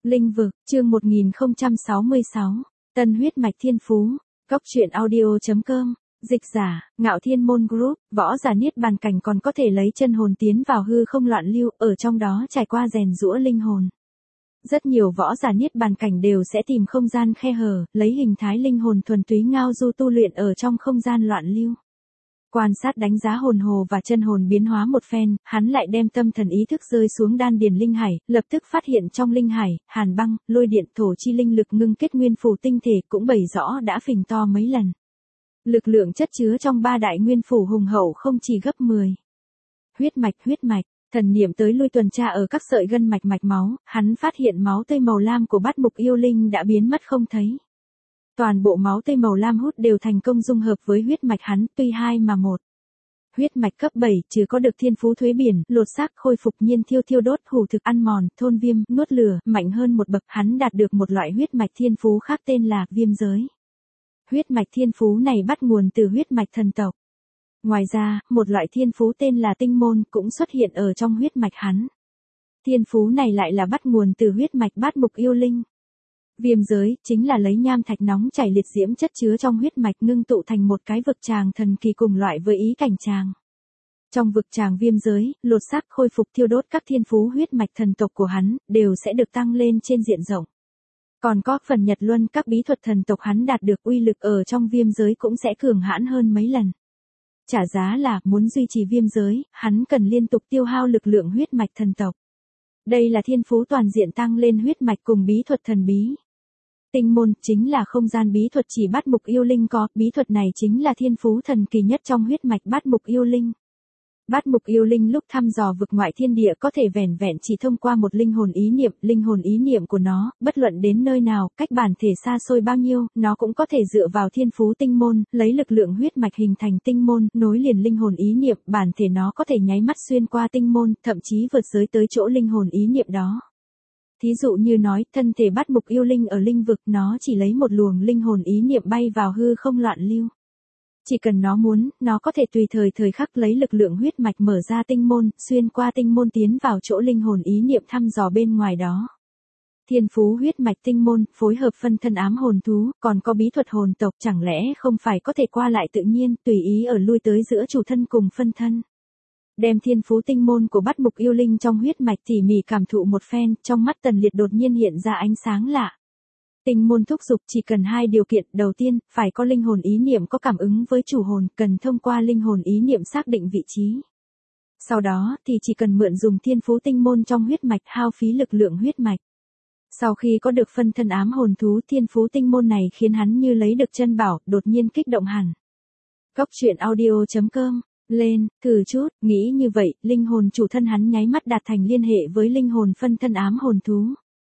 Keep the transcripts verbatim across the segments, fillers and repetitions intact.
Linh vực, chương một nghìn không trăm sáu mươi sáu, Tân huyết mạch thiên phú, Cốc truyện audio.com, dịch giả, Ngạo Thiên Môn Group, võ giả niết bàn cảnh còn có thể lấy chân hồn tiến vào hư không loạn lưu, ở trong đó trải qua rèn giũa linh hồn. Rất nhiều võ giả niết bàn cảnh đều sẽ tìm không gian khe hở, lấy hình thái linh hồn thuần túy ngao du tu luyện ở trong không gian loạn lưu. Quan sát đánh giá hồn hồ và chân hồn biến hóa một phen, hắn lại đem tâm thần ý thức rơi xuống đan điền linh hải, lập tức phát hiện trong linh hải, hàn băng, lôi điện, thổ chi linh lực ngưng kết nguyên phù tinh thể cũng bày rõ đã phình to mấy lần. Lực lượng chất chứa trong ba đại nguyên phủ hùng hậu không chỉ gấp mười. Huyết mạch, huyết mạch, thần niệm tới lui tuần tra ở các sợi gân mạch mạch máu, hắn phát hiện máu tươi màu lam của bát mục yêu linh đã biến mất không thấy. Toàn bộ máu tươi màu lam hút đều thành công dung hợp với huyết mạch hắn, tuy hai mà một. Huyết mạch cấp bảy, chứ có được thiên phú thuế biển, lột xác, khôi phục, nhiên thiêu thiêu đốt, hủ thực, ăn mòn, thôn viêm, nuốt lửa, mạnh hơn một bậc, hắn đạt được một loại huyết mạch thiên phú khác tên là viêm giới. Huyết mạch thiên phú này bắt nguồn từ huyết mạch thần tộc. Ngoài ra, một loại thiên phú tên là tinh môn cũng xuất hiện ở trong huyết mạch hắn. Thiên phú này lại là bắt nguồn từ huyết mạch bát mục yêu linh. Viêm giới, chính là lấy nham thạch nóng chảy liệt diễm chất chứa trong huyết mạch ngưng tụ thành một cái vực tràng thần kỳ cùng loại với ý cảnh tràng. Trong vực tràng viêm giới, lột xác, khôi phục, thiêu đốt các thiên phú huyết mạch thần tộc của hắn, đều sẽ được tăng lên trên diện rộng. Còn có phần nhật luân các bí thuật thần tộc hắn đạt được uy lực ở trong viêm giới cũng sẽ cường hãn hơn mấy lần. Trả giá là, muốn duy trì viêm giới, hắn cần liên tục tiêu hao lực lượng huyết mạch thần tộc. Đây là thiên phú toàn diện tăng lên huyết mạch cùng bí thuật thần bí. Tinh môn, chính là không gian bí thuật chỉ bát mục yêu linh có, bí thuật này chính là thiên phú thần kỳ nhất trong huyết mạch bát mục yêu linh. Bát mục yêu linh lúc thăm dò vực ngoại thiên địa có thể vẻn vẹn chỉ thông qua một linh hồn ý niệm, linh hồn ý niệm của nó, bất luận đến nơi nào, cách bản thể xa xôi bao nhiêu, nó cũng có thể dựa vào thiên phú tinh môn, lấy lực lượng huyết mạch hình thành tinh môn, nối liền linh hồn ý niệm, bản thể nó có thể nháy mắt xuyên qua tinh môn, thậm chí vượt giới tới chỗ linh hồn ý niệm đó. Thí dụ như nói, thân thể bát mục yêu linh ở linh vực, nó chỉ lấy một luồng linh hồn ý niệm bay vào hư không loạn lưu. Chỉ cần nó muốn, nó có thể tùy thời thời khắc lấy lực lượng huyết mạch mở ra tinh môn, xuyên qua tinh môn tiến vào chỗ linh hồn ý niệm thăm dò bên ngoài đó. Thiên phú huyết mạch tinh môn, phối hợp phân thân ám hồn thú, còn có bí thuật hồn tộc, chẳng lẽ không phải có thể qua lại tự nhiên, tùy ý ở lui tới giữa chủ thân cùng phân thân. Đem thiên phú tinh môn của bát mục yêu linh trong huyết mạch tỉ mỉ cảm thụ một phen, trong mắt Tần Liệt đột nhiên hiện ra ánh sáng lạ. Tinh môn thúc dục chỉ cần hai điều kiện, đầu tiên, phải có linh hồn ý niệm có cảm ứng với chủ hồn, cần thông qua linh hồn ý niệm xác định vị trí. Sau đó, thì chỉ cần mượn dùng thiên phú tinh môn trong huyết mạch hao phí lực lượng huyết mạch. Sau khi có được phân thân ám hồn thú, thiên phú tinh môn này khiến hắn như lấy được chân bảo, đột nhiên kích động hẳn. Cốc truyện audio.com, lên, thử chút, nghĩ như vậy, linh hồn chủ thân hắn nháy mắt đạt thành liên hệ với linh hồn phân thân ám hồn thú.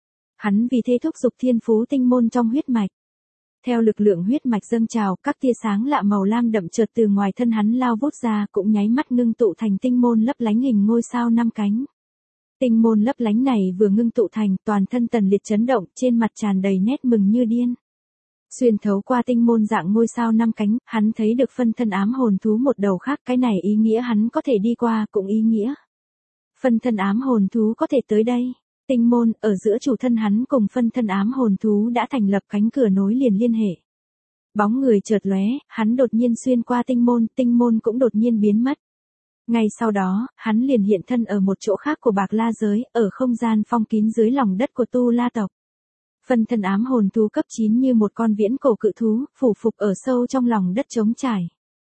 Hắn vì thế thúc giục thiên phú tinh môn trong huyết mạch. Theo lực lượng huyết mạch dâng trào, các tia sáng lạ màu lam đậm chợt từ ngoài thân hắn lao vút ra, cũng nháy mắt ngưng tụ thành tinh môn lấp lánh hình ngôi sao năm cánh. Tinh môn lấp lánh này vừa ngưng tụ thành, toàn thân Tần Liệt chấn động, trên mặt tràn đầy nét mừng như điên. Xuyên thấu qua tinh môn dạng ngôi sao năm cánh, hắn thấy được phân thân ám hồn thú một đầu khác, cái này ý nghĩa hắn có thể đi qua, cũng ý nghĩa phân thân ám hồn thú có thể tới đây. Tinh môn, ở giữa chủ thân hắn cùng phân thân ám hồn thú đã thành lập cánh cửa nối liền liên hệ. Bóng người chợt lóe, hắn đột nhiên xuyên qua tinh môn, tinh môn cũng đột nhiên biến mất. Ngay sau đó, hắn liền hiện thân ở một chỗ khác của Bạc La giới, ở không gian phong kín dưới lòng đất của Tu La tộc. Phân thân ám hồn thú cấp chín như một con viễn cổ cự thú, phủ phục ở sâu trong lòng đất trống trải.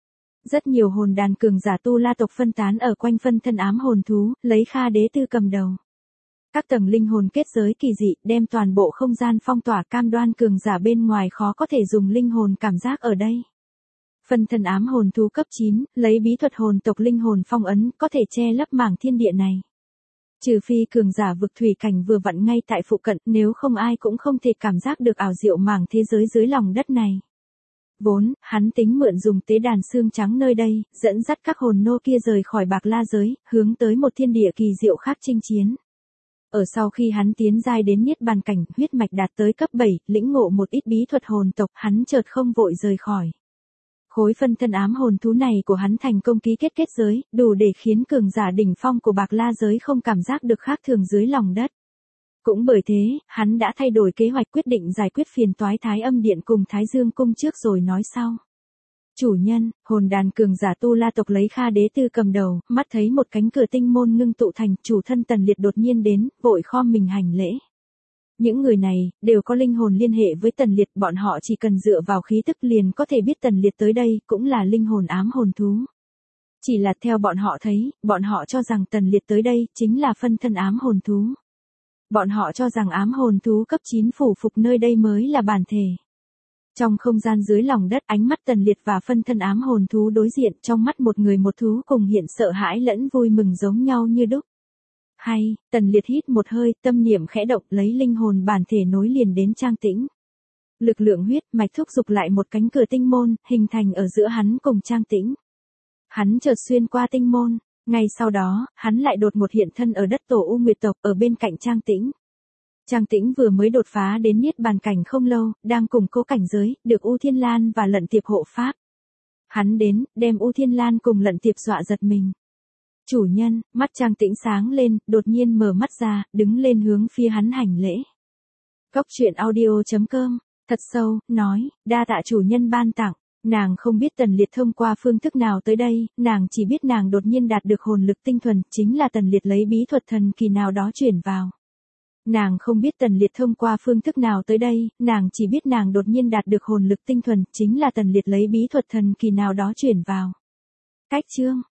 Rất nhiều hồn đàn cường giả Tu La tộc phân tán ở quanh phân thân ám hồn thú, lấy Kha Đế Tư cầm đầu. Các tầng linh hồn kết giới kỳ dị, đem toàn bộ không gian phong tỏa, cam đoan cường giả bên ngoài khó có thể dùng linh hồn cảm giác ở đây. Phân thân ám hồn thú cấp chín, lấy bí thuật hồn tộc linh hồn phong ấn, có thể che lấp mảng thiên địa này. Trừ phi cường giả vực thủy cảnh vừa vặn ngay tại phụ cận, nếu không ai cũng không thể cảm giác được ảo diệu mảng thế giới dưới lòng đất này. Vốn, hắn tính mượn dùng tế đàn xương trắng nơi đây, dẫn dắt các hồn nô kia rời khỏi Bạc La giới, hướng tới một thiên địa kỳ diệu khác chinh chiến. Ở sau khi hắn tiến giai đến niết bàn cảnh, huyết mạch đạt tới cấp bảy, lĩnh ngộ một ít bí thuật hồn tộc, hắn chợt không vội rời khỏi. Khối phân thân ám hồn thú này của hắn thành công ký kết kết giới, đủ để khiến cường giả đỉnh phong của Bạc La giới không cảm giác được khác thường dưới lòng đất. Cũng bởi thế, hắn đã thay đổi kế hoạch quyết định giải quyết phiền toái Thái Âm Điện cùng Thái Dương Cung trước rồi nói sau. Chủ nhân, hồn đàn cường giả Tu La tộc lấy Kha Đế Tư cầm đầu, mắt thấy một cánh cửa tinh môn ngưng tụ thành, chủ thân Tần Liệt đột nhiên đến, vội khom mình hành lễ. Những người này, đều có linh hồn liên hệ với Tần Liệt, bọn họ chỉ cần dựa vào khí tức liền có thể biết Tần Liệt tới đây, cũng là linh hồn ám hồn thú. Chỉ là theo bọn họ thấy, bọn họ cho rằng Tần Liệt tới đây, chính là phân thân ám hồn thú. Bọn họ cho rằng ám hồn thú cấp chín phủ phục nơi đây mới là bản thể. Trong không gian dưới lòng đất, ánh mắt Tần Liệt và phân thân ám hồn thú đối diện, trong mắt một người một thú cùng hiện sợ hãi lẫn vui mừng giống nhau như đúc. Hay, Tần Liệt hít một hơi, tâm niệm khẽ động, lấy linh hồn bản thể nối liền đến Trang Tĩnh. Lực lượng huyết mạch thúc giục lại một cánh cửa tinh môn, hình thành ở giữa hắn cùng Trang Tĩnh. Hắn chợt xuyên qua tinh môn, ngay sau đó, hắn lại đột một hiện thân ở đất tổ U Nguyệt tộc, ở bên cạnh Trang Tĩnh. Trang Tĩnh vừa mới đột phá đến niết bàn cảnh không lâu, đang củng cố cảnh giới, được U Thiên Lan và Lận Tiệp hộ pháp. Hắn đến, đem U Thiên Lan cùng Lận Tiệp dọa giật mình. Chủ nhân, mắt Trang Tĩnh sáng lên, đột nhiên mở mắt ra, đứng lên hướng phía hắn hành lễ. Góc truyện audio chấm com, thật sâu, nói, đa tạ chủ nhân ban tặng. Nàng không biết Tần Liệt thông qua phương thức nào tới đây, nàng chỉ biết nàng đột nhiên đạt được hồn lực tinh thuần, chính là Tần Liệt lấy bí thuật thần kỳ nào đó chuyển vào. Nàng không biết Tần Liệt thông qua phương thức nào tới đây, nàng chỉ biết nàng đột nhiên đạt được hồn lực tinh thuần, chính là Tần Liệt lấy bí thuật thần kỳ nào đó chuyển vào. Cách chương